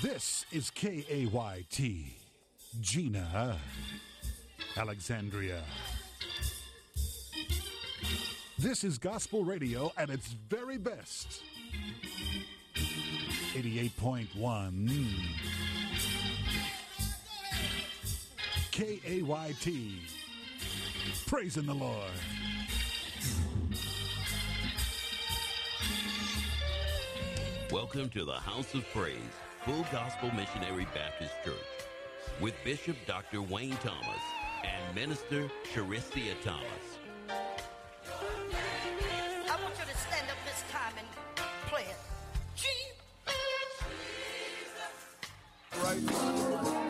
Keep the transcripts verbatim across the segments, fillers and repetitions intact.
This is K A Y T, Gina, Alexandria. This is gospel radio at its very best. eighty-eight point one K A Y T, praising the Lord. Welcome to the House of Praise, Full Gospel Missionary Baptist Church, with Bishop Doctor Wayne Thomas and Minister Charistia Thomas. I want you to stand up this time and play it. Jesus. Right.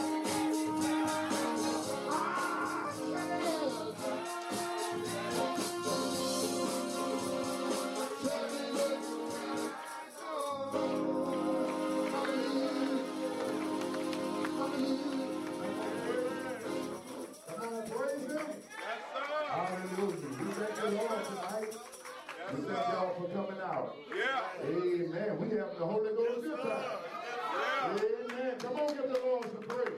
Hallelujah. We thank the Lord tonight. Yes, we thank y'all for coming out. Yeah. Amen. We have the Holy Ghost this time. Yeah. Amen. Come on, give the Lord some praise.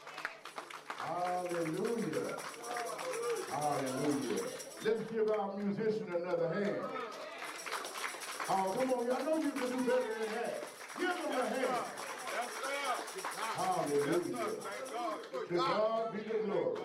Hallelujah. Hallelujah. Let's give our musician another hand. Oh, come on. I know you can do better than that. Give them a hand. Yes, sir. Hallelujah. Yes, sir. Thank God. To God be the glory.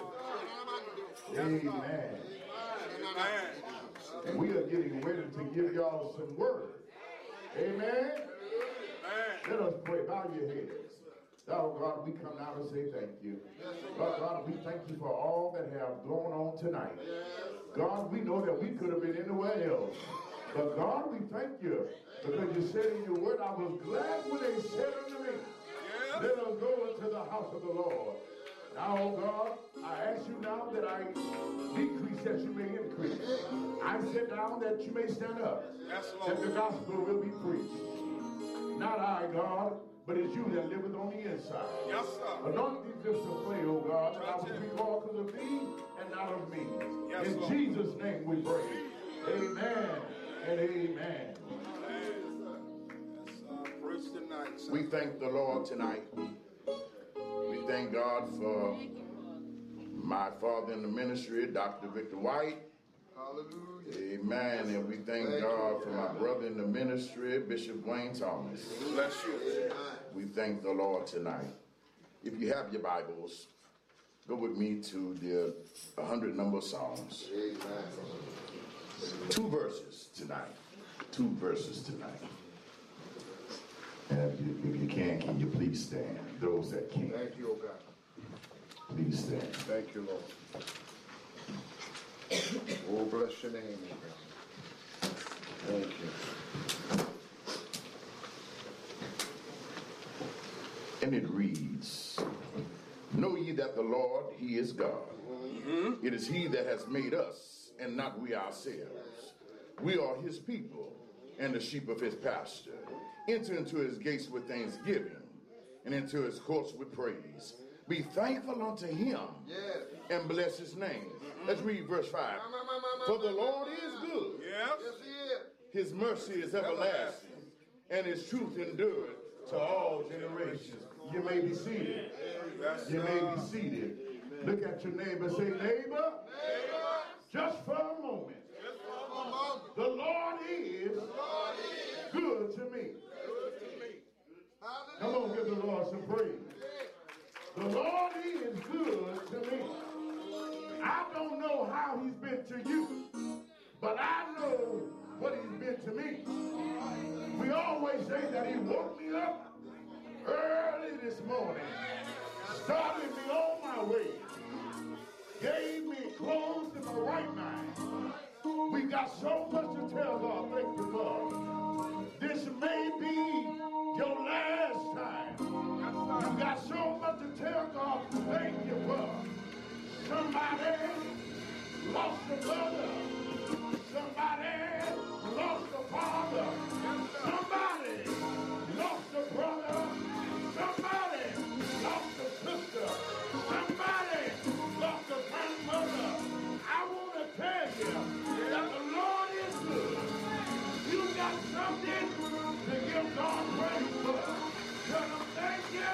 Amen. Amen. And we are getting ready to give y'all some word. Amen. Amen. Let us pray. Bow your heads. Oh God, we come now to say thank you. God, God, we thank you for all that have gone on tonight. God, we know that we could have been anywhere else. But God, we thank you because you said in your word, I was glad when they said unto me, let us go into the house of the Lord. Now, oh God, I ask you now that I decrease that you may increase. I sit down that you may stand up. Yes, Lord. That the gospel will be preached. Not I, God, but it's you that liveth on the inside. Yes, sir. Anoint these lips to play, oh God, that I will speak all because of thee and not of me. Yes, In Lord. Jesus' name we pray. Amen and amen. Yes, sir. Preach tonight, sir. We thank the Lord tonight. We thank God for my father in the ministry, Doctor Victor White. Hallelujah. Amen. And we thank, Thank God you. for my brother in the ministry, Bishop Wayne Thomas. Bless you. We thank the Lord tonight. If you have your Bibles, go with me to the one hundred number of Psalms. Amen. Two verses tonight. Two verses tonight. And if you, if you can, can you please stand? Those that can. Thank you, oh God. Please stand. Thank you, Lord. Oh, bless your name, oh God. Thank you. And it reads, know ye that the Lord, he is God. Mm-hmm. It is he that has made us, and not we ourselves. We are his people, and the sheep of his pasture. Enter into his gates with thanksgiving, and into his courts with praise. Be thankful unto him, Yes. and bless his name. Mm-hmm. Let's read verse five. For the Lord is good. Yes. Yes, he is. His mercy is everlasting, and his truth endureth to all generations. You may be seated. Yes, You may sir. be seated. Look at your neighbor. Say, neighbor, Neighbor. just for a moment. Just for a moment. The Lord is Lord is good to me. good to me. Hallelujah. Come on, give the Lord some praise. The Lord is good to me. I don't know how he's been to you, but I know what he's been to me. We always say that he woke me up early this morning, started me on my way, gave me clothes in my right mind. We got so much to tell God, thank you, Lord. This may be your last time. You got so much to tell God, thank you for. Somebody lost a brother. Somebody lost a father. Somebody lost a brother. Somebody lost a sister. Somebody lost a grandmother. I want to tell you that the Lord is good. You got something to give God praise for. Tell him thank you.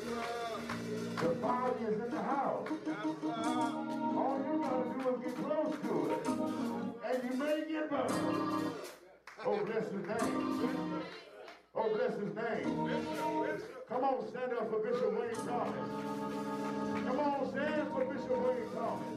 The body is in the house. All you gotta do is get close to it. And you may get burned. Oh, bless his name. Oh, bless his name. Come on, stand up for Bishop Wayne Thomas. Come on, stand for Bishop Wayne Thomas.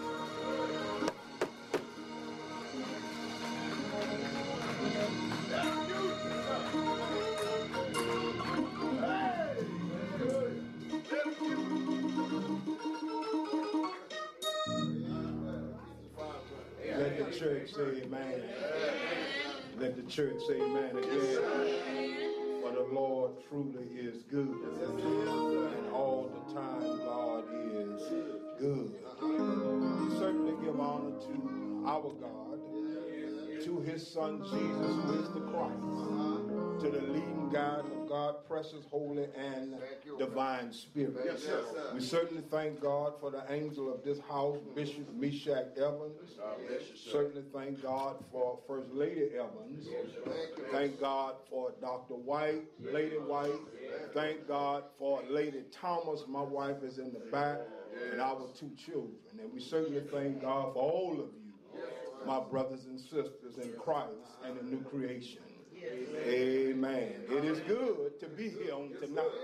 Let the church say amen. Let the church say amen again. For the Lord truly is good. And all the time God is good. We certainly give honor to our God, to his son Jesus, who is the Christ, to the leading guide of God, precious, holy, and divine spirit. Yes, sir. We certainly thank God for the angel of this house, Bishop Meshach Evans. Certainly thank God for First Lady Evans. Thank God for Doctor White, Lady White. Thank God for Lady Thomas. My wife is in the back, and our two children. And we certainly thank God for all of you, my brothers and sisters in Christ and in new creation. Amen. It is good to be here on tonight.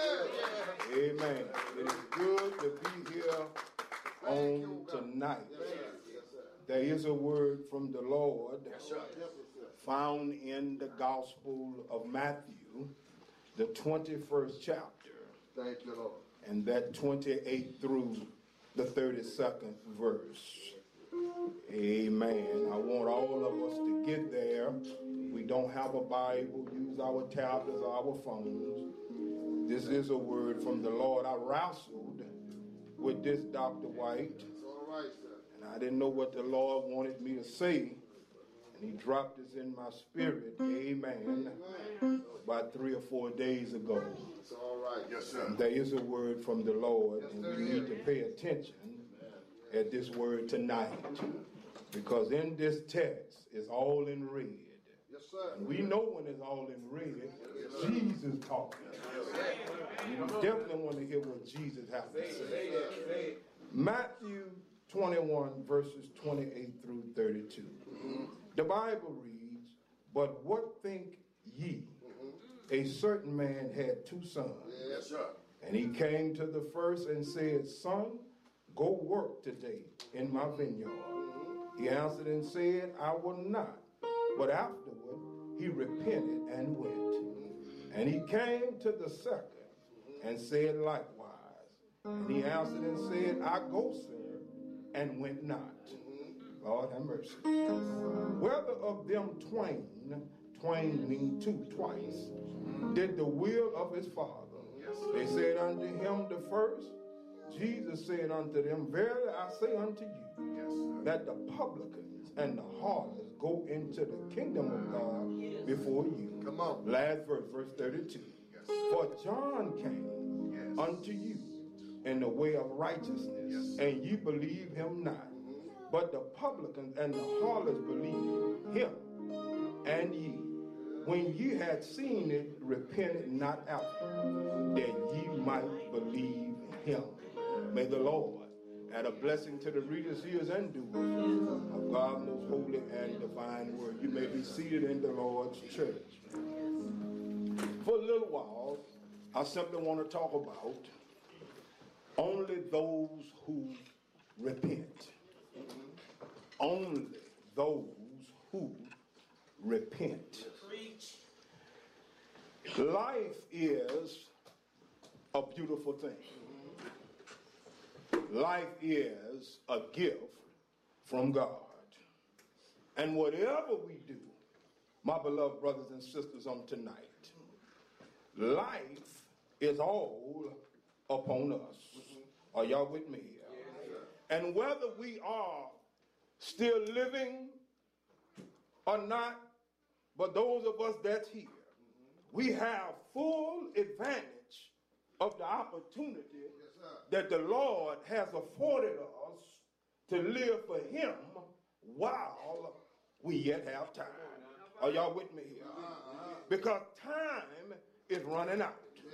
Amen. It is good to be here on tonight. There is a word from the Lord found in the Gospel of Matthew, the twenty-first chapter. Thank you, Lord. And that twenty-eighth through the thirty-second verse. Amen. I want all of us to get there. We don't have a Bible. Use our tablets or our phones. This is a word from the Lord. I wrestled with this, Doctor White. It's all right, sir. And I didn't know what the Lord wanted me to say. And he dropped this in my spirit. Amen. About three or four days ago. It's all right. Yes, sir. There is a word from the Lord, and we need to pay attention at this word tonight, because in this text it's all in red. Yes, sir. And we know when it's all in red, Jesus talking. You definitely want to hear what Jesus has to say. Matthew twenty-one, verses twenty-eight through thirty-two. The Bible reads, "But what think ye? A certain man had two sons. Yes, sir. And he came to the first and said, Son, go work today in my vineyard. He answered and said, I will not. But afterward he repented and went. And he came to the second and said likewise. And he answered and said, I go, sir, and went not. Lord have mercy. Whether of them twain, twain mean two, twice, did the will of his father. They said unto him the first. Jesus said unto them, Verily I say unto you, that the publicans and the harlots go into the kingdom of God before you. Come on. Last verse, verse thirty-two. For John came unto you in the way of righteousness, and ye believe him not. But the publicans and the harlots believe him. And ye, when ye had seen it, repented not after, that ye might believe him. May the Lord add a blessing to the readers, hearers, and doers of God's most holy and divine word. You may be seated in the Lord's church. For a little while, I simply want to talk about only those who repent. Only those who repent. Life is a beautiful thing. Life is a gift from God. And whatever we do, my beloved brothers and sisters on tonight, life is all upon us. Are y'all with me here? And whether we are still living or not, but those of us that's here, we have full advantage of the opportunity that the Lord has afforded us to live for him while we yet have time. Are y'all with me here? Because time is running out.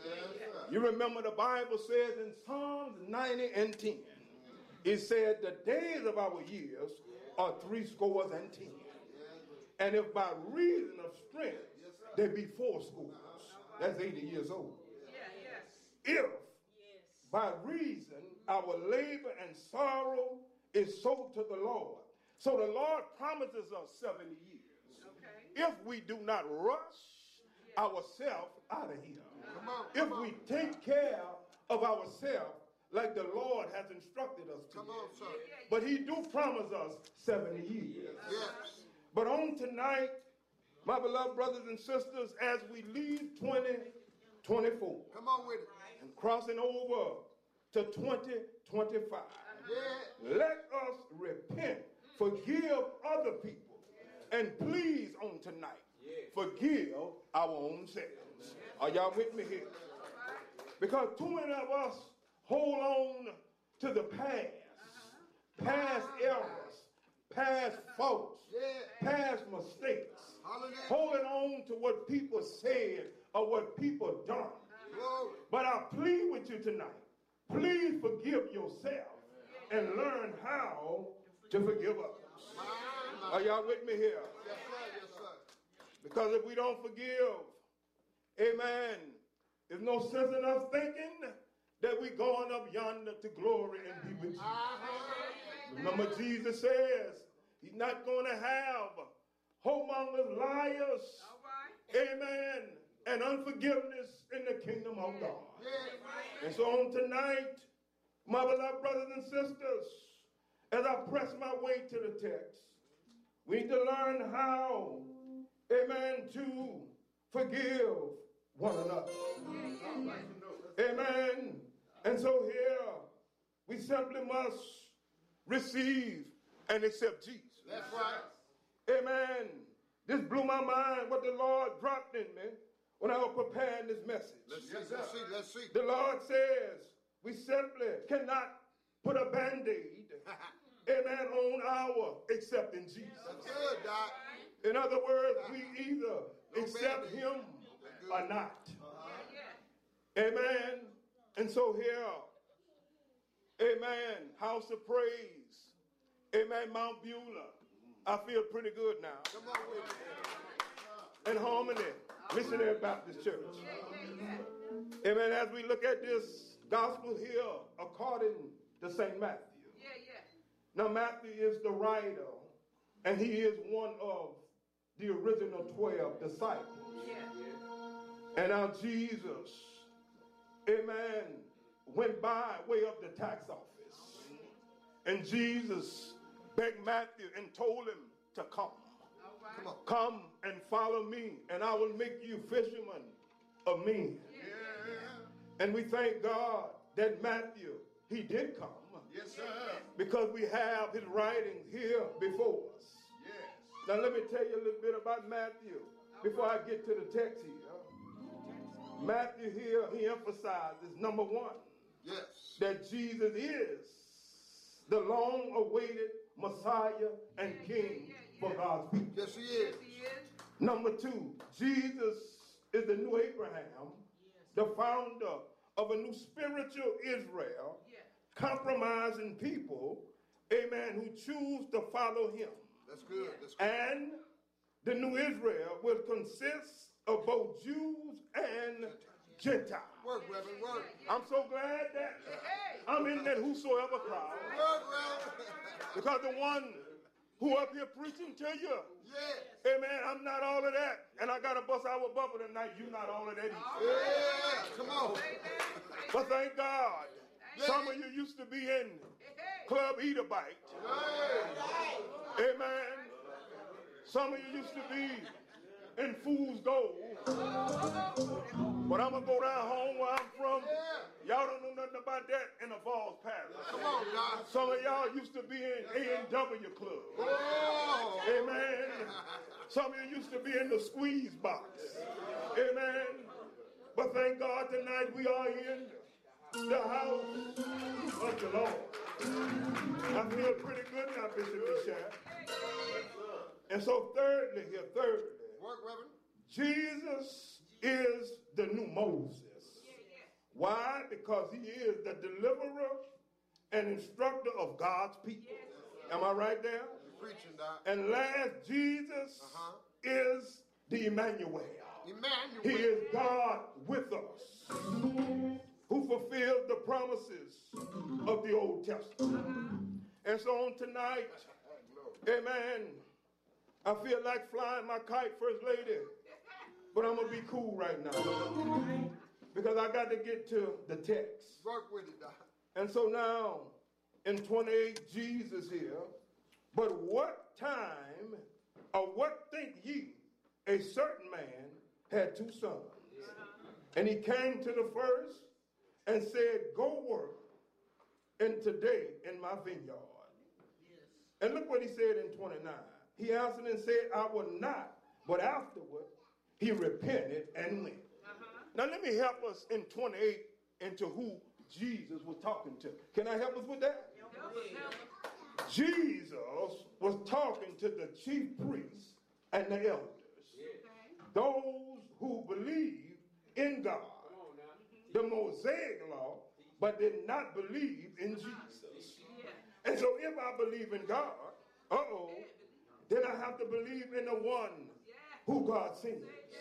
You remember the Bible says in Psalms ninety and ten, it said the days of our years are three scores and ten. And if by reason of strength there be four scores, that's eighty years old. If by reason our labor and sorrow is sold to the Lord. So the Lord promises us seventy years. If we do not rush ourselves out of here. If we take care of ourselves like the Lord has instructed us to. Come on, sir. But he do promise us seventy years. Yes. But on tonight, my beloved brothers and sisters, as we leave twenty twenty-four Come on with it. and crossing over to twenty twenty-five, Yeah. let us repent, forgive other people, and please on tonight, forgive our own selves. Are y'all with me here? Because too many of us hold on to the past, past errors, past faults, past mistakes, holding on to what people said or what people done. But I plead with you tonight, please forgive yourself and learn how to forgive others. Are y'all with me here? Yes, sir. Yes, sir. Because if we don't forgive, amen, there's no sense in us thinking that we're going up yonder to glory and be with you. Remember, Jesus says he's not going to have whoremongers, liars, amen, and unforgiveness in the kingdom of God. And so on tonight, my beloved brothers and sisters, as I press my way to the text, we need to learn how, amen, to forgive one another. Amen. And so here, we simply must receive and accept Jesus. That's right. Amen. This blew my mind what the Lord dropped in me when I was preparing this message. Let's see. Let's see. Let's see. The Lord says we simply cannot put a Band-Aid, amen, on our accepting Jesus. That's good, Doc. In other words, we either accept him or not. Amen. And so here, amen, House of Praise, amen, Mount Beulah. I feel pretty good now. Come on with it. And Harmony Missionary Baptist Church. Amen. As we look at this gospel here according to Saint Matthew. Now Matthew is the writer, and he is one of the original twelve disciples. And now Jesus, amen, went by way of the tax office. And Jesus begged Matthew and told him to come. Come on. Come and follow me, and I will make you fishermen of men. And we thank God that Matthew, he did come. Yes, sir. Because we have his writings here before us. Yes. Now let me tell you a little bit about Matthew before I get to the text here. Matthew here, he emphasizes, number one, Yes. that Jesus is the long-awaited Messiah and King for God's people. Yes, he is. Number two, Jesus is the new Abraham, the founder of a new spiritual Israel, compromising people, amen, who choose to follow him. That's good. That's good. And the new Israel will consist of both Jews and Gentiles. Work, Reverend, work. I'm so glad that I'm in that whosoever crowd, Work, Reverend. because the one who up here preaching to you, Yeah. amen, I'm not all of that, and I got to bust our bubble tonight. You not all of that either. Yeah. Come on. But thank God, some of you used to be in Club Eat a Bite. Amen. Some of you used to be in Fool's Gold. But I'm going to go down home where I'm from. Y'all don't know nothing about that in the Falls Parish. Come on, Doc. Some of y'all used to be in A and W Club. Oh. Amen. Some of you used to be in the Squeeze Box. Amen. But thank God tonight we are in the house of the Lord. I feel pretty good now, Bishop Michelle. And so thirdly here, thirdly, Work, Reverend. Jesus is the new Moses. Why? Because he is the deliverer and instructor of God's people. Am I right there? You're preaching, Doc. And last, Jesus Uh-huh. is the Emmanuel. Emmanuel. He is God with us, who fulfilled the promises of the Old Testament. And so on tonight, amen, I feel like flying my kite, First Lady, but I'm going to be cool right now because I got to get to the text. Work with it, Doc. And so now, in twenty-eight, Jesus here, but what time, or what think ye, a certain man had two sons. And he came to the first and said, go work in today in my vineyard. And look what he said in twenty-nine. He answered and said, I will not. But afterward, he repented and went. Uh-huh. Now let me help us in twenty-eight into who Jesus was talking to. Can I help us with that? Jesus was talking to the chief priests and the elders. Those who believe in God, the Mosaic law, but did not believe in Jesus. And so if I believe in God, uh-oh, then I have to believe in the one who God sends.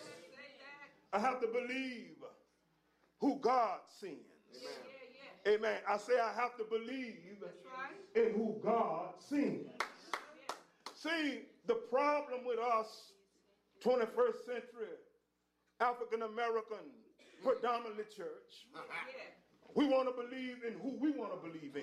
I have to believe who God sends. Amen. Amen. I say I have to believe in who God sends. See, the problem with us, twenty-first century African American predominantly church, we want to believe in who we want to believe in.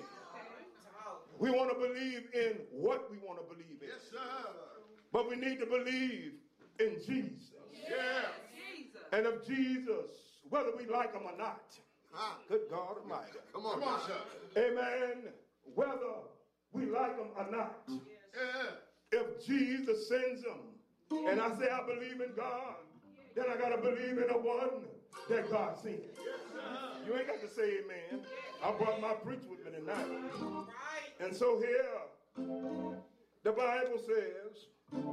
We want to believe in what we want to believe in. Yes, sir. But we need to believe in Jesus. Yeah. And of Jesus, whether we like him or not. Ah. Good God Almighty. Come on, Come on, sir. Amen. Whether we like him or not. Yeah. If Jesus sends him, and I say I believe in God, then I got to believe in the one that God sent. You ain't got to say amen. I brought my preach with me tonight. And so here, the Bible says,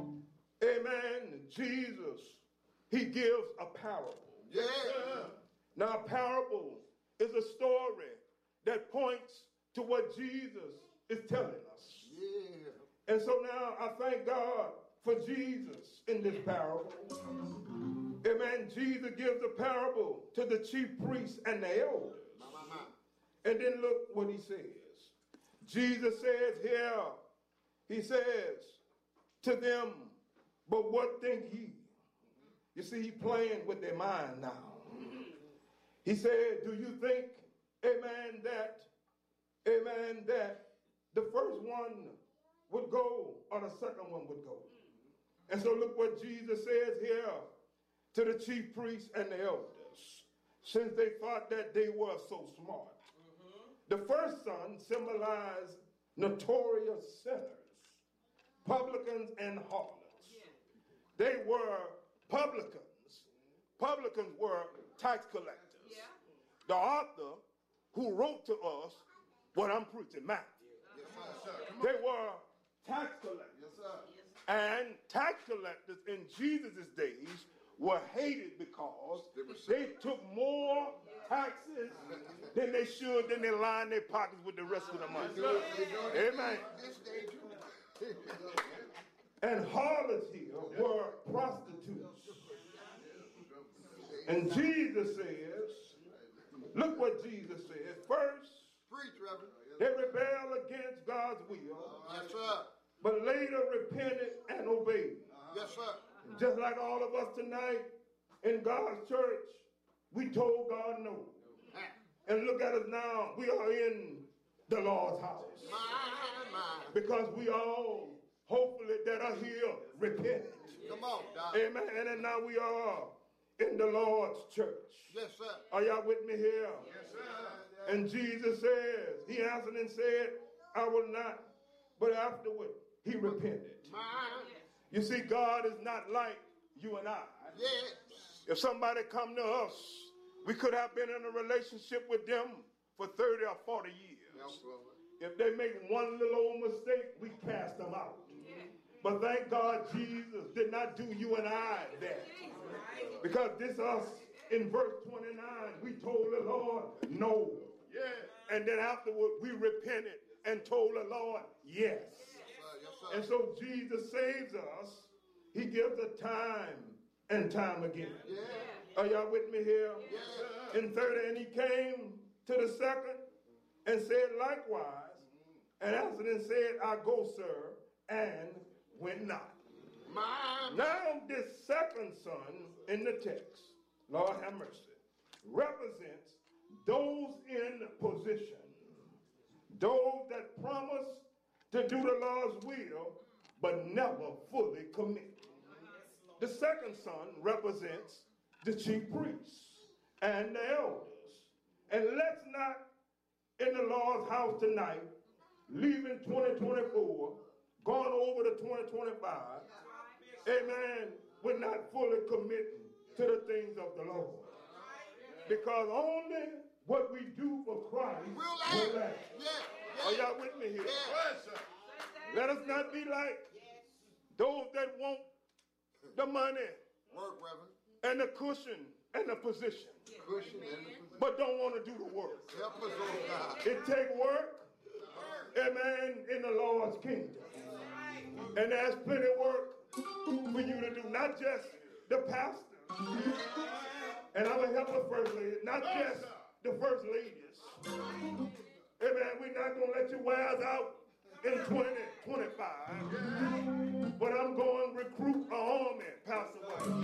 amen, Jesus, he gives a parable. Yeah. Now, a parable is a story that points to what Jesus is telling us. Yeah. And so now I thank God for Jesus in this parable. Amen. Jesus gives a parable to the chief priests and the elders. And then look what he says. Jesus says here, he says to them, but what think ye? You see, he's playing with their mind now. He said, do you think, amen, that, amen, that the first one would go or the second one would go? And so look what Jesus says here to the chief priests and the elders, since they thought that they were so smart. The first son symbolized notorious sinners, publicans and harlots. They were publicans. Publicans were tax collectors. The author who wrote to us what I'm preaching, Matthew. Yes, sir. Come on. They were tax collectors. Yes, sir. And tax collectors in Jesus' days were hated because they took more taxes than they should, then they lined their pockets with the rest of the money. Amen. And harlots here were prostitutes. And Jesus says, look what Jesus says. First, Preach, Reverend. they rebelled against God's will, Yes, sir. but later repented and obeyed. Yes, sir. Just like all of us tonight in God's church, we told God no. And look at us now. We are in the Lord's house. My, my. Because we all, hopefully, that are here, repent. Come on, Doc. Amen. And now we are in the Lord's church. Yes, sir. Are y'all with me here? Yes, sir. And Jesus says, he answered and said, I will not. But afterward, he repented. My. You see, God is not like you and I. Yes. If somebody come to us, we could have been in a relationship with them for thirty or forty years. If they make one little old mistake, we cast them out. But thank God Jesus did not do you and I that. Because this us in verse twenty-nine, we told the Lord, no. Yeah. And then afterward, we repented and told the Lord, yes. Yes, sir. Yes, sir. And so Jesus saves us. He gives us time and time again. Yeah. Are y'all with me here? Yeah. In thirty, and he came to the second and said likewise, and answered and said, I go, sir, and went not. My. Now this second son in the text, Lord have mercy, represents those in position, those that promise to do the Lord's will, but never fully commit. The second son represents the chief priests and the elders. And let's not, in the Lord's house tonight, leaving twenty twenty-four, going over to twenty twenty-five, amen, we're not fully committing to the things of the Lord. Because only what we do for Christ will last. Are y'all with me here? Let us not be like those that want the money Work, Reverend. and the cushion and the position, Cushion and the but don't want to do the work. help us, oh God. It takes work, amen, in the Lord's kingdom. And there's plenty of work for you to do, not just the pastor. And I'm going to help the first lady, not just the first ladies. Amen, we're not going to let you wear us out in twenty twenty-five. But I'm going to recruit an army, Pastor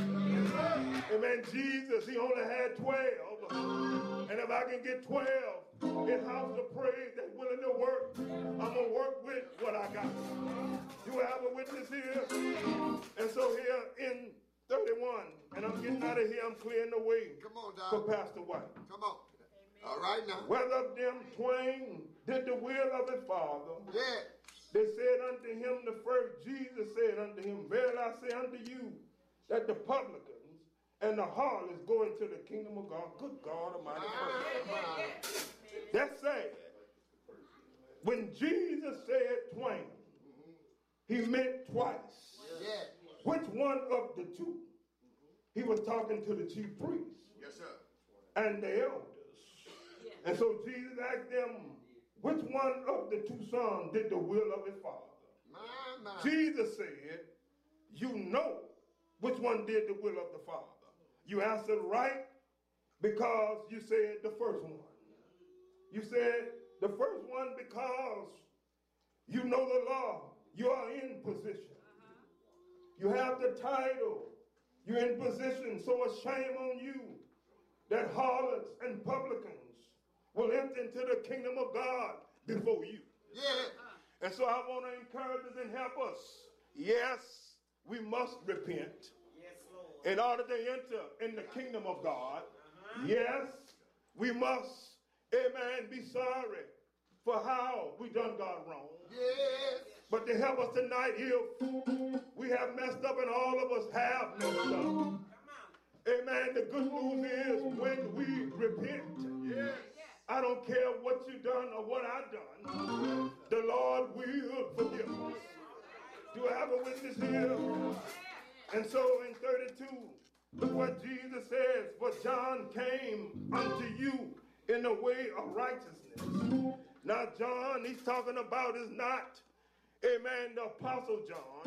White. Amen, Jesus, he only had twelve. And if I can get twelve in house of praise that's willing to work, I'm going to work with what I got. You have a witness here? And so here in thirty-one, and I'm getting out of here, I'm clearing the way Come on, for Doc. Pastor White. Come on. All right now. Whether of them twain did the will of his father, Yeah. they said unto him the first, Jesus said unto him, verily I say unto you, that the publicans and the harlots go into the kingdom of God. Good God Almighty. That's sad. When Jesus said twain, he meant twice. Yeah. Which one of the two? He was talking to the chief priests. Yes, sir. And the elders. And so Jesus asked them, which one of the two sons did the will of his father? My, my. Jesus said, you know which one did the will of the Father. You answered right because you said the first one. You said the first one because you know the law. You are in position. You have the title. You're in position. So a shame on you that harlots and publicans will enter into the kingdom of God before you. Yeah. And so I want to encourage us and help us. Yes, we must repent in order to enter in the kingdom of God. Yes, we must, amen, be sorry for how we done God wrong. Yes. But to help us tonight, if we have messed up, and all of us have messed up, amen, the good news is when we repent, yes, I don't care what you done or what I done, the Lord will forgive us. Do I have a witness here? And so in thirty-two, look what Jesus says, for John came unto you in the way of righteousness. Now John, he's talking about is not, amen, the Apostle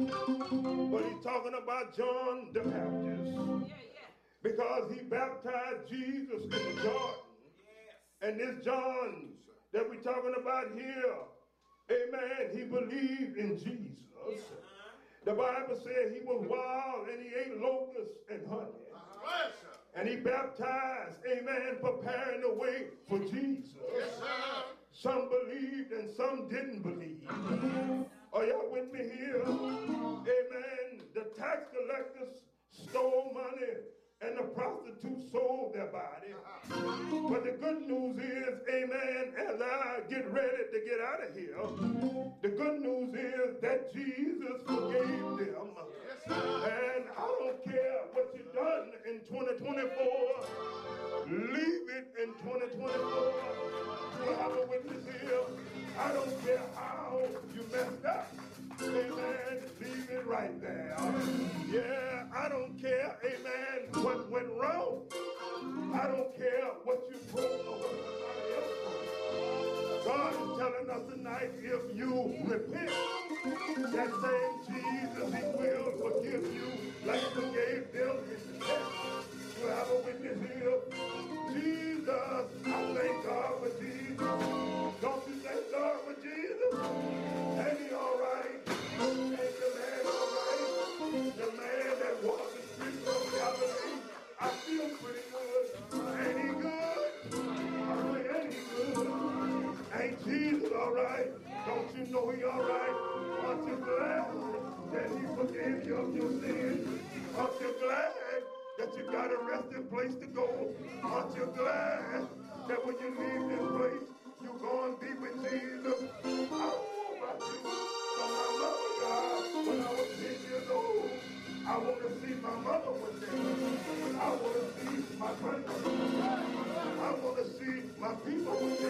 John, but he's talking about John the Baptist, because he baptized Jesus in the Jordan. And this John that we're talking about here, amen, he believed in Jesus. The Bible said he was wild and he ate locusts and honey. And he baptized, amen, preparing the way for Jesus. Some believed and some didn't believe. Are y'all with me here? Amen. The tax collectors stole money and the prostitutes sold their body. But the good news is, amen, as I get ready to get out of here, the good news is that Jesus forgave them. And I don't care what you've done in twenty twenty-four, leave it in twenty twenty-four. Do I have a witness here? I don't care how you messed up. Amen. Leave it right there. Yeah, I don't care, amen, what went wrong. us tonight, if you repent, that same Jesus, he will forgive you like he forgave them in the past. You have a witness here. Jesus, I thank God for Jesus. Don't you thank God for Jesus? Ain't he all right? Ain't the man all right? The man that walked the streets of Galilee, I feel pretty good. Ain't he good? I say, ain't he good? Ain't Jesus all right? Don't you know he all right? Aren't you glad that he forgave you of your sins? Aren't you glad that you got a resting place to go? Aren't you glad that when you leave this place, you go and be with Jesus? I don't know about you, but my mother died when I was ten years old. I want to see my mother one day. I want to see my grandmother. I want to see my people one day.